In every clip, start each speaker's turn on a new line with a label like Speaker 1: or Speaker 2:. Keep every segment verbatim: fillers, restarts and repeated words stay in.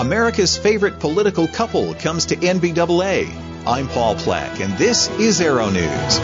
Speaker 1: America's favorite political couple comes to N B A A. I'm Paul Plack, and this is Aero News.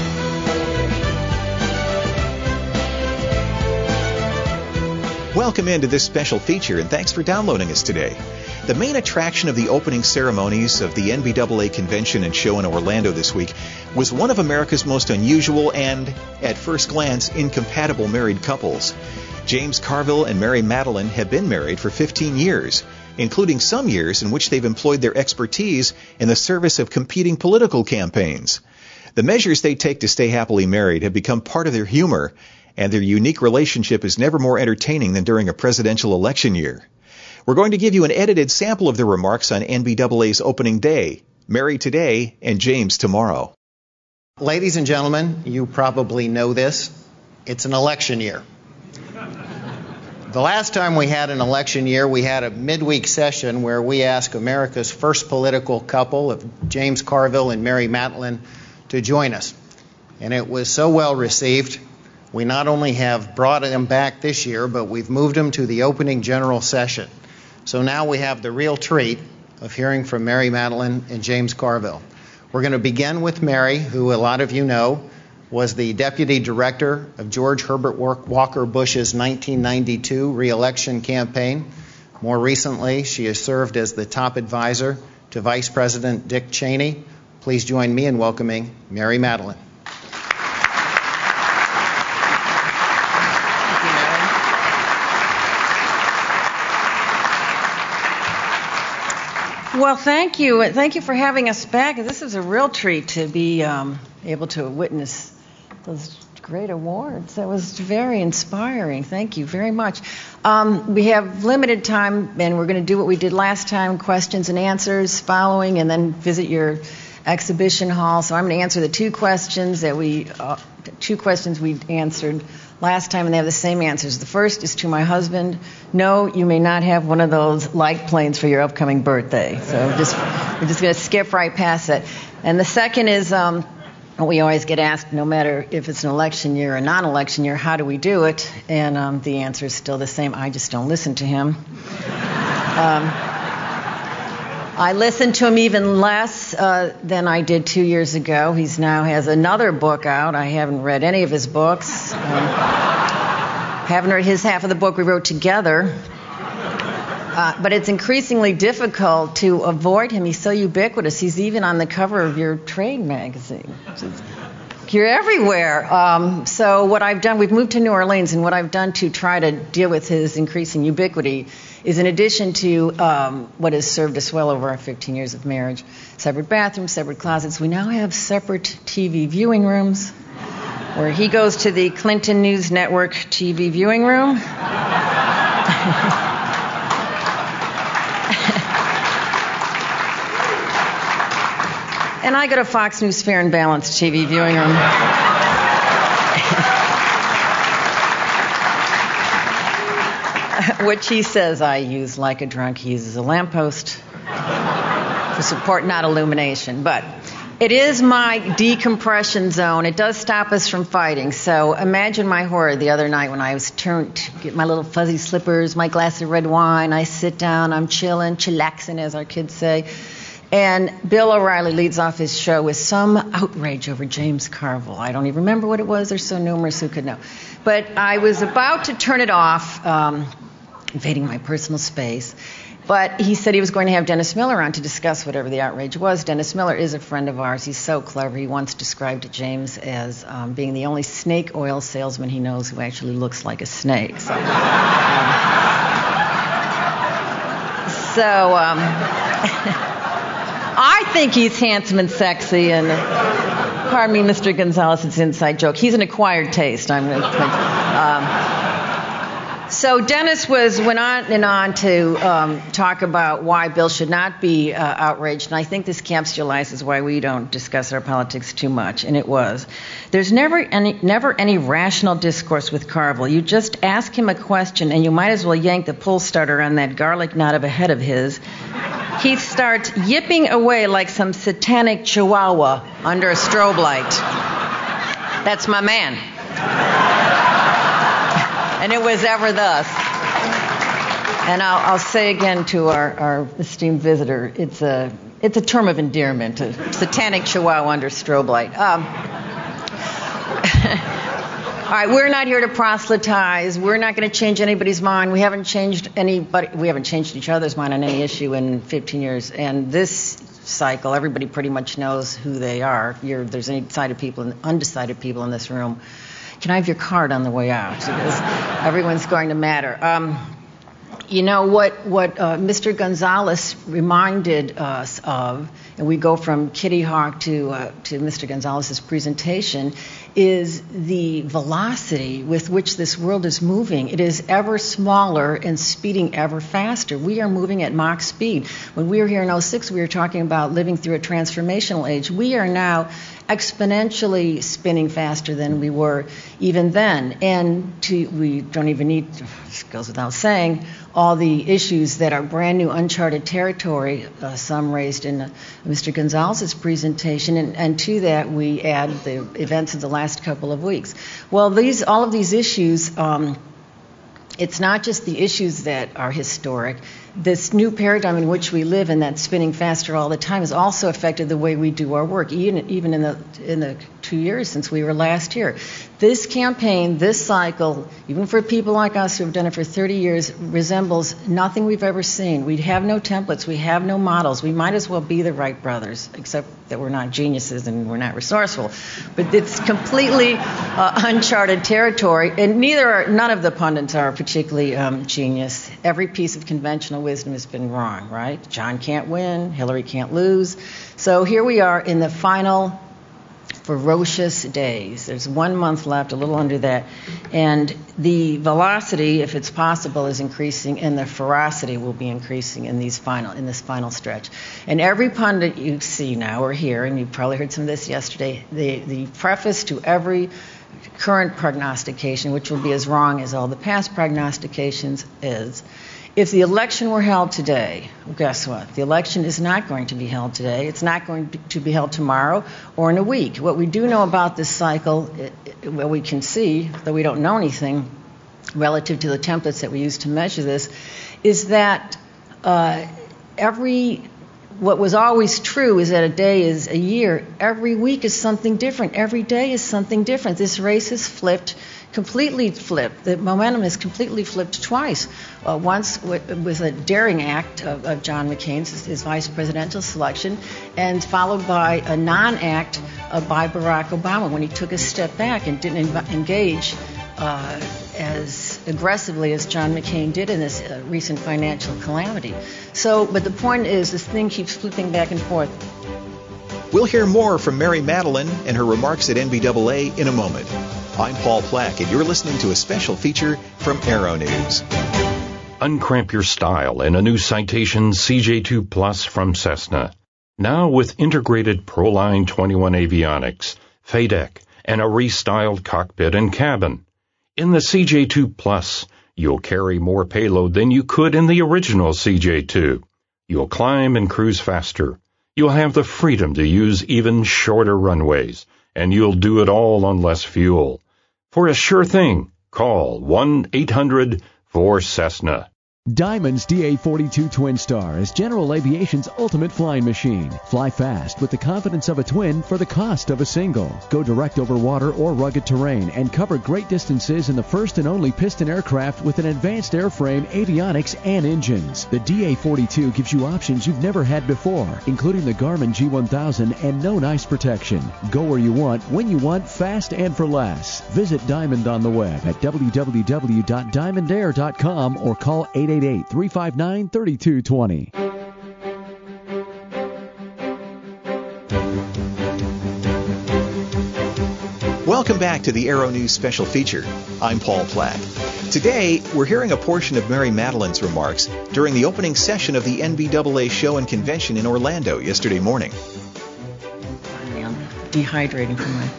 Speaker 1: Welcome into this special feature, and thanks for downloading us today. The main attraction of the opening ceremonies of the N B A A convention and show in Orlando this week was one of America's most unusual and, at first glance, incompatible married couples. James Carville and Mary Matalin have been married for fifteen years, including some years in which they've employed their expertise in the service of competing political campaigns. The measures they take to stay happily married have become part of their humor, and their unique relationship is never more entertaining than during a presidential election year. We're going to give you an edited sample of their remarks on N B A A's opening day, Mary today and James tomorrow.
Speaker 2: Ladies and gentlemen, you probably know this. It's an election year. The last time we had an election year, we had a midweek session where we asked America's first political couple of James Carville and Mary Matalin to join us. And it was so well received, we not only have brought them back this year, but we've moved them to the opening general session. So now we have the real treat of hearing from Mary Matalin and James Carville. We're going to begin with Mary, who a lot of you know was the deputy director of George Herbert Walker Bush's nineteen ninety-two re-election campaign. More recently, she has served as the top advisor to Vice President Dick Cheney. Please join me in welcoming Mary Matalin.
Speaker 3: Well, thank you. Thank you for having us back. This is a real treat to be um, able to witness those great awards. That was very inspiring. Thank you very much. Um, we have limited time, and we're going to do what we did last time, questions and answers following, and then visit your exhibition hall. So I'm going to answer the two questions that we, uh, two questions we answered last time, and they have the same answers. The first is to my husband. No, you may not have one of those light planes for your upcoming birthday. So just we're just going to skip right past that. And the second is um, we always get asked, no matter if it's an election year or non-election year, how do we do it? And um, the answer is still the same. I just don't listen to him. Um, I listen to him even less uh, than I did two years ago. He's now has another book out. I haven't read any of his books. Um, haven't read his half of the book we wrote together. Uh, but it's increasingly difficult to avoid him. He's so ubiquitous. He's even on the cover of your trade magazine. You're everywhere. Um, so what I've done, we've moved to New Orleans, and what I've done to try to deal with his increasing ubiquity is, in addition to um, what has served us well over our fifteen years of marriage, separate bathrooms, separate closets, we now have separate T V viewing rooms, where he goes to the Clinton News Network T V viewing room. And I go to Fox News Fair and Balanced T V viewing room. Which he says I use like a drunk. He uses a lamppost for support, not illumination. But it is my decompression zone. It does stop us from fighting. So imagine my horror the other night when I was turned to get my little fuzzy slippers, my glass of red wine. I sit down, I'm chilling, chillaxing, as our kids say. And Bill O'Reilly leads off his show with some outrage over James Carville. I don't even remember what it was. They're so numerous, who could know? But I was about to turn it off, um, invading my personal space. But he said he was going to have Dennis Miller on to discuss whatever the outrage was. Dennis Miller is a friend of ours. He's so clever. He once described James as um, being the only snake oil salesman he knows who actually looks like a snake. So, um, so um, I think he's handsome and sexy, and uh, pardon me, Mister Gonzalez, it's an inside joke. He's an acquired taste. I'm going to. Um, so Dennis was went on and on to um, talk about why Bill should not be uh, outraged, and I think this capsulizes why we don't discuss our politics too much. And it was, there's never any never any rational discourse with Carville. You just ask him a question, and you might as well yank the pull starter on that garlic knot of a head of his. He starts yipping away like some satanic chihuahua under a strobe light. That's my man. And it was ever thus. And I'll, I'll say again to our, our esteemed visitor, it's a it's a term of endearment, a satanic chihuahua under strobe light. Um, all right, we're not here to proselytize. We're not going to change anybody's mind. We haven't changed anybody. We haven't changed each other's mind on any issue in fifteen years. And this cycle, everybody pretty much knows who they are. You're, there's any decided people and undecided people in this room. Can I have your card on the way out? Because everyone's going to matter. Um, You know, what, what uh, Mister Gonzalez reminded us of, and we go from Kitty Hawk to, uh, to Mister Gonzalez's presentation, is the velocity with which this world is moving. It is ever smaller and speeding ever faster. We are moving at Mach speed. When we were here in oh six, we were talking about living through a transformational age. We are now exponentially spinning faster than we were even then. And to, we don't even need, this goes without saying, all the issues that are brand new uncharted territory, uh, some raised in uh, Mister Gonzalez's presentation, and, and to that we add the events of the last couple of weeks. Well, these all of these issues, um, it's not just the issues that are historic. This new paradigm in which we live and that's spinning faster all the time has also affected the way we do our work, even, even in the in the two years since we were last here. This campaign, this cycle, even for people like us who have done it for thirty years, resembles nothing we've ever seen. We have no templates. We have no models. We might as well be the Wright brothers, except that we're not geniuses and we're not resourceful. But it's completely uh, uncharted territory, and neither are, none of the pundits are particularly um, genius. Every piece of conventional wisdom has been wrong, right? John can't win, Hillary can't lose. So here we are in the final ferocious days. There's one month left, a little under that, and the velocity, if it's possible, is increasing, and the ferocity will be increasing in these final in this final stretch. And every pundit you see now or hear, and you probably heard some of this yesterday, the the preface to every current prognostication, which will be as wrong as all the past prognostications, is, if the election were held today, well, guess what? The election is not going to be held today. It's not going to be held tomorrow or in a week. What we do know about this cycle, it, it, well, we can see, though we don't know anything relative to the templates that we use to measure this, is that uh, every what was always true is that a day is a year. Every week is something different. Every day is something different. This race has flipped, completely flipped. The momentum is completely flipped twice. Uh, once w- with a daring act of, of John McCain's, his, his vice presidential selection, and followed by a non-act uh, by Barack Obama when he took a step back and didn't env- engage uh, as aggressively as John McCain did in this uh, recent financial calamity. So, but the point is, this thing keeps flipping back and forth.
Speaker 1: We'll hear more from Mary Madeline and her remarks at N B A A in a moment. I'm Paul Plack, and you're listening to a special feature from Aero News.
Speaker 4: Uncramp your style in a new Citation C J two Plus from Cessna. Now with integrated Proline twenty-one avionics, F A D E C, and a restyled cockpit and cabin. In the C J two Plus, you'll carry more payload than you could in the original C J two. You'll climb and cruise faster. You'll have the freedom to use even shorter runways, and you'll do it all on less fuel. For a sure thing, call one eight hundred four Cessna.
Speaker 5: Diamond's D A forty-two Twin Star is General Aviation's ultimate flying machine. Fly fast with the confidence of a twin for the cost of a single. Go direct over water or rugged terrain and cover great distances in the first and only piston aircraft with an advanced airframe, avionics, and engines. The D A forty-two gives you options you've never had before, including the Garmin G one thousand and no ice protection. Go where you want, when you want, fast and for less. Visit Diamond on the web at w w w dot diamond air dot com or call eight eight eight, three five nine, three two two zero.
Speaker 1: Welcome back to the Aero News special feature. I'm Paul Plack. Today, we're hearing a portion of Mary Madeline's remarks during the opening session of the N B A A show and convention in Orlando yesterday morning.
Speaker 3: I'm dehydrating from my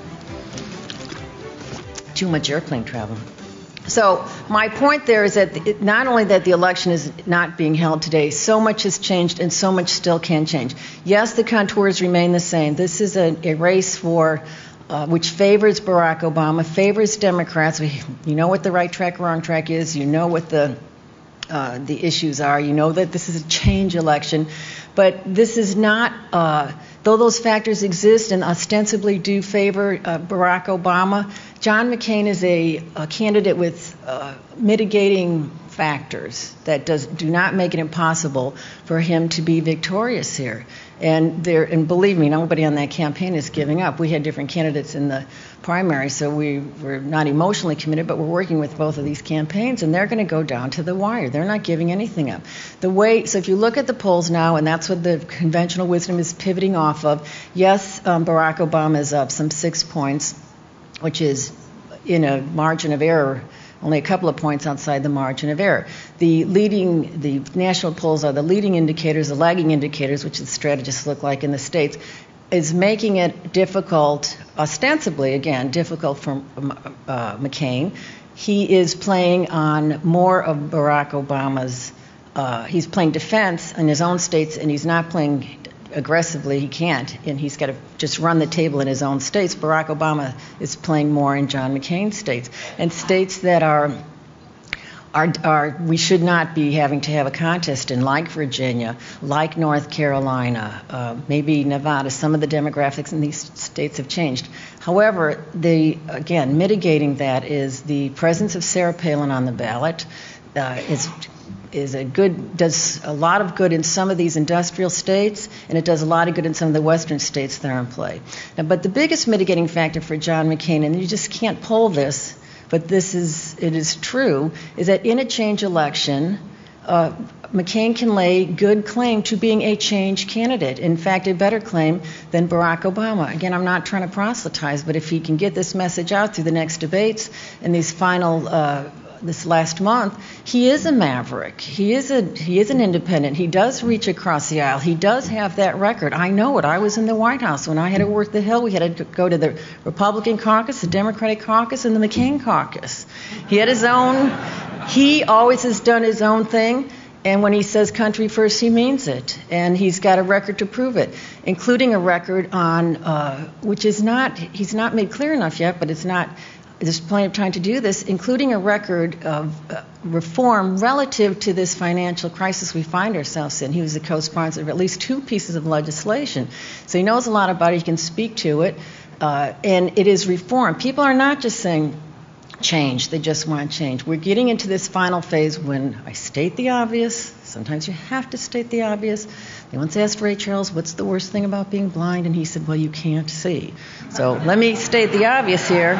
Speaker 3: too much airplane travel. So my point there is that it, not only that the election is not being held today, so much has changed and so much still can change. Yes, the contours remain the same. This is a, a race for uh, which favors Barack Obama, favors Democrats. We, you know what the right track, wrong track is. You know what the uh, the issues are. You know that this is a change election, but this is not, uh, though those factors exist and ostensibly do favor uh, Barack Obama, John McCain is a, a candidate with uh, mitigating factors that does do not make it impossible for him to be victorious here. And there, and believe me, nobody on that campaign is giving up. We had different candidates in the primary, so we were not emotionally committed, but we're working with both of these campaigns, and they're going to go down to the wire. They're not giving anything up. The way, so if you look at the polls now, and that's what the conventional wisdom is pivoting off of, yes, um, Barack Obama is up some six points, which is in a margin of error, only a couple of points outside the margin of error. The leading, the national polls are the leading indicators, the lagging indicators, which the strategists look like in the states, is making it difficult, ostensibly, again, difficult for uh, McCain. He is playing on more of Barack Obama's, uh, he's playing defense in his own states, and he's not playing aggressively. He can't, and he's got to just run the table in his own states. Barack Obama is playing more in John McCain's states, and states that are are are we should not be having to have a contest in, like Virginia, like North Carolina, uh, maybe Nevada. Some of the demographics in these states have changed. However, the again mitigating that is the presence of Sarah Palin on the ballot. Uh, is is a good, does a lot of good in some of these industrial states, and it does a lot of good in some of the western states that are in play. Now, but the biggest mitigating factor for John McCain, and you just can't poll this, but this is, it is true, is that in a change election, uh, McCain can lay good claim to being a change candidate. In fact, a better claim than Barack Obama. Again, I'm not trying to proselytize, but if he can get this message out through the next debates and these final uh, this last month, he is a maverick. He is a he is an independent. He does reach across the aisle. He does have that record. I know it. I was in the White House when I had to work the Hill. We had to go to the Republican caucus, the Democratic caucus, and the McCain caucus. He had his own. He always has done his own thing. And when he says country first, he means it. And he's got a record to prove it, including a record on, uh, which is not, he's not made clear enough yet, but it's not, there's plenty of time to do this, including a record of uh, reform relative to this financial crisis we find ourselves in. He was the co-sponsor of at least two pieces of legislation. So he knows a lot about it. He can speak to it. Uh, and it is reform. People are not just saying change. They just want change. We're getting into this final phase when I state the obvious. Sometimes you have to state the obvious. They once asked Ray Charles, what's the worst thing about being blind? And he said, well, you can't see. So let me state the obvious here.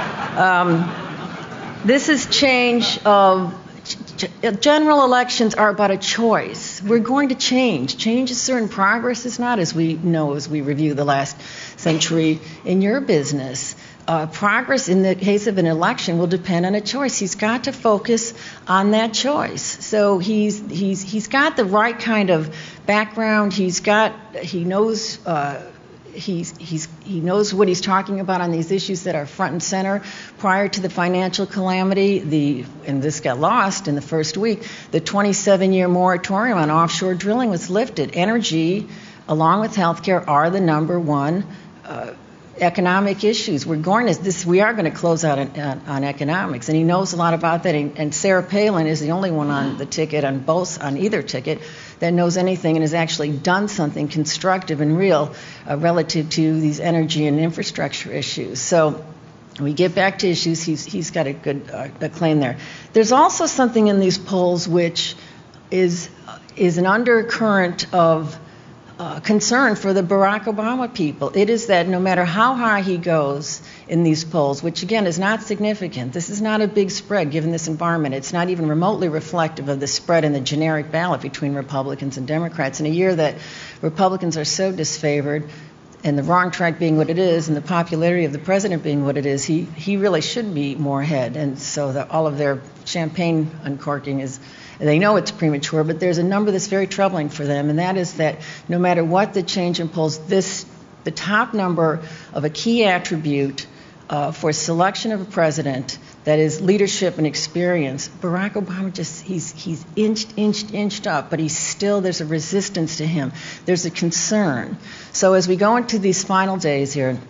Speaker 3: Um, this is change of general elections are about a choice. We're going to change. Change is certain. Progress is not, as we know as we review the last century in your business. Uh, progress in the case of an election will depend on a choice. He's got to focus on that choice. So he's he's he's got the right kind of background. He's got he knows uh, he's he's he knows what he's talking about on these issues that are front and center. Prior to the financial calamity, the and this got lost in the first week, the twenty-seven year moratorium on offshore drilling was lifted. Energy, along with healthcare, are the number one Uh, economic issues. We're going to this. We are going to close out on, on, on economics, and he knows a lot about that. And, and Sarah Palin is the only one on the ticket, on both, on either ticket, that knows anything and has actually done something constructive and real uh, relative to these energy and infrastructure issues. So we get back to issues. He's he's got a good uh, a claim there. There's also something in these polls which is is an undercurrent of Uh, concern for the Barack Obama people. It is that no matter how high he goes in these polls, which again is not significant, this is not a big spread given this environment. It's not even remotely reflective of the spread in the generic ballot between Republicans and Democrats. In a year that Republicans are so disfavored, and the wrong track being what it is, and the popularity of the president being what it is, he, he really should be more ahead. And so the, all of their champagne uncorking is, they know it's premature, but there's a number that's very troubling for them, and that is that no matter what the change in polls, this, the top number of a key attribute uh, for selection of a president, that is leadership and experience, Barack Obama just, he's he's inched, inched, inched up, but he's still, there's a resistance to him. There's a concern. So as we go into these final days here,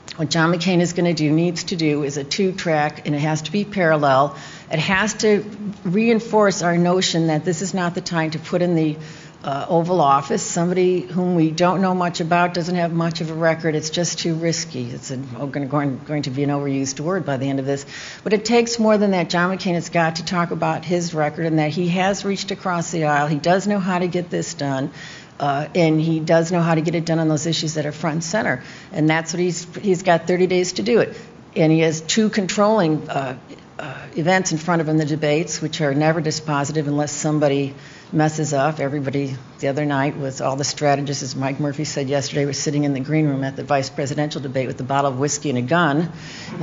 Speaker 3: What John McCain is going to do, needs to do, is a two-track, and it has to be parallel. It has to reinforce our notion that this is not the time to put in the uh, Oval Office somebody whom we don't know much about, doesn't have much of a record. It's just too risky. It's a, oh, going, to, going to be an overused word by the end of this. But it takes more than that. John McCain has got to talk about his record and that he has reached across the aisle. He does know how to get this done. Uh, and he does know how to get it done on those issues that are front and center. And that's what he's he's got thirty days to do it. And he has two controlling uh, uh, events in front of him, the debates, which are never dispositive unless somebody messes up. Everybody the other night with all the strategists, as Mike Murphy said yesterday, was sitting in the green room at the vice presidential debate with a bottle of whiskey and a gun.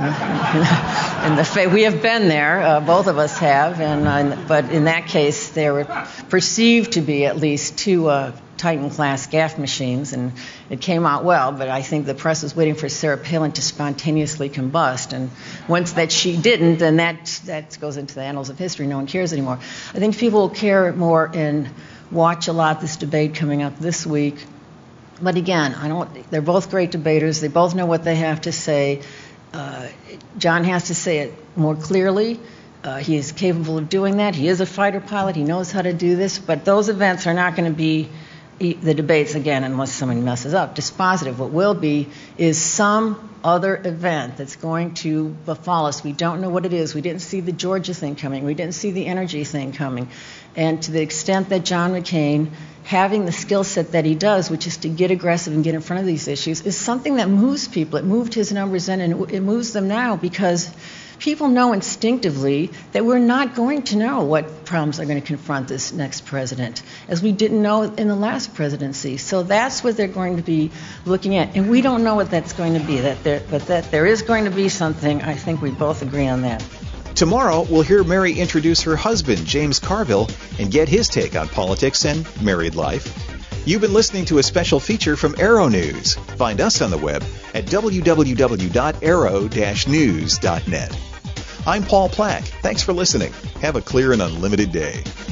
Speaker 3: And the fa- we have been there, uh, both of us have, and uh, but in that case, they were perceived to be at least two uh, Titan-class gaff machines, and it came out well, but I think the press was waiting for Sarah Palin to spontaneously combust, and once that she didn't, then that that goes into the annals of history. No one cares anymore. I think people will care more and watch a lot this debate coming up this week. But again, I don't. They're both great debaters. They both know what they have to say. Uh, John has to say it more clearly. Uh, he is capable of doing that. He is a fighter pilot. He knows how to do this. But those events are not going to be the debates, again, unless someone messes up, dispositive. What will be is some other event that's going to befall us. We don't know what it is. We didn't see the Georgia thing coming. We didn't see the energy thing coming. And to the extent that John McCain, having the skill set that he does, which is to get aggressive and get in front of these issues, is something that moves people. It moved his numbers in, and it moves them now because people know instinctively that we're not going to know what problems are going to confront this next president, as we didn't know in the last presidency. So that's what they're going to be looking at, and we don't know what that's going to be. That there, but that there is going to be something. I think we both agree on that.
Speaker 1: Tomorrow, we'll hear Mary introduce her husband, James Carville, and get his take on politics and married life. You've been listening to a special feature from Arrow News. Find us on the web at w w w dot arrow dash news dot net. I'm Paul Plack. Thanks for listening. Have a clear and unlimited day.